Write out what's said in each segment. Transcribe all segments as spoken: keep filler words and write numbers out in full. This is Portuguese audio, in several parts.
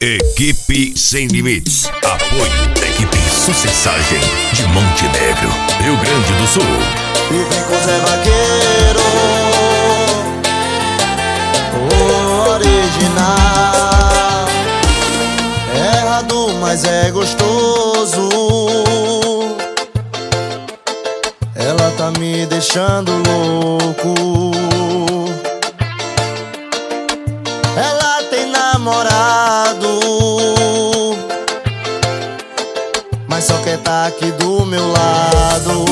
Equipe Sem Limites. Apoio da equipe Sucessagem de Montenegro, Rio Grande do Sul. E vem com Zé Vaqueiro, o original. É errado, mas é gostoso. Ela tá me deixando louco. Ela tem namorado, mas só quer tá aqui do meu lado.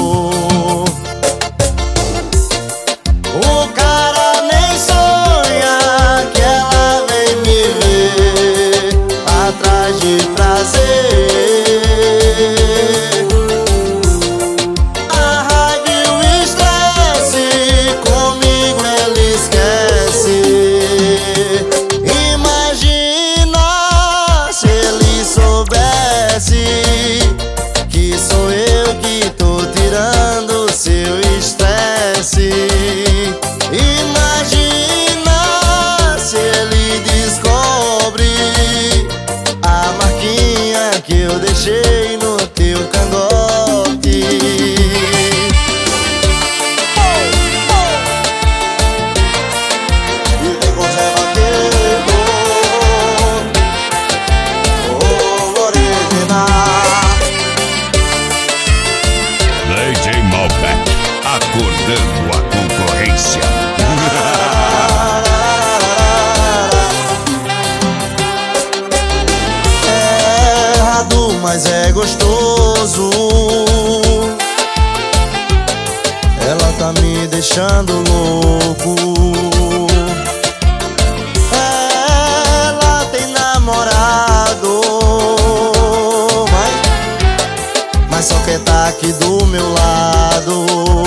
O cara nem sonha que ela vem me ver atrás de prazer. A raiva e o estresse comigo ela esquece. Imagina se ele soubesse que sou eu que tô tirando seu estresse. Imagina se ele descobre a marquinha que eu deixei no teu cangote. E vem com Zé Vaqueiro, o original. D J Malbec, acordando a concorrência. É errado, mas é gostoso. Ela tá me deixando louco. Ela tem namorado, mas, mas só quer tá aqui do meu lado.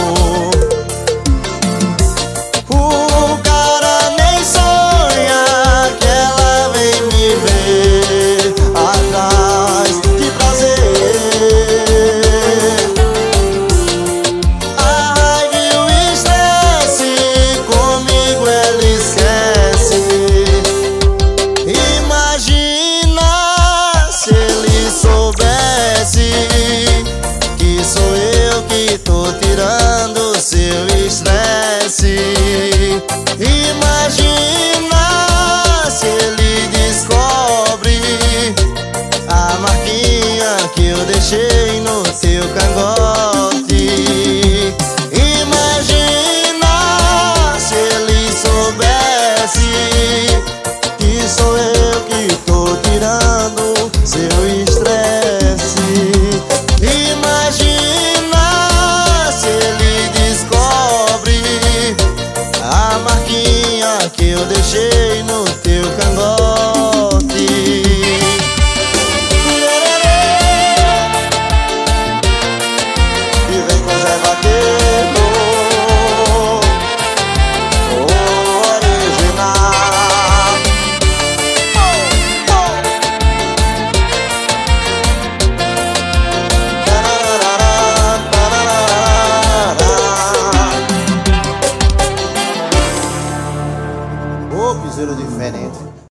O cara nem sonha que ela vem me ver atrás de prazer. A raiva e o estresse comigo ela esquece. Imagina se ele soubesse que sou eu que tô tirando seu estresse. Imagina se ele descobre a marquinha que eu deixei no seu cangote. Imagina se ele soubesse que sou eu que tô tirando seu estresse. Imagina se ele descobre a marquinha que eu deixei no teu cangote. E vem com Zé Vaqueiro.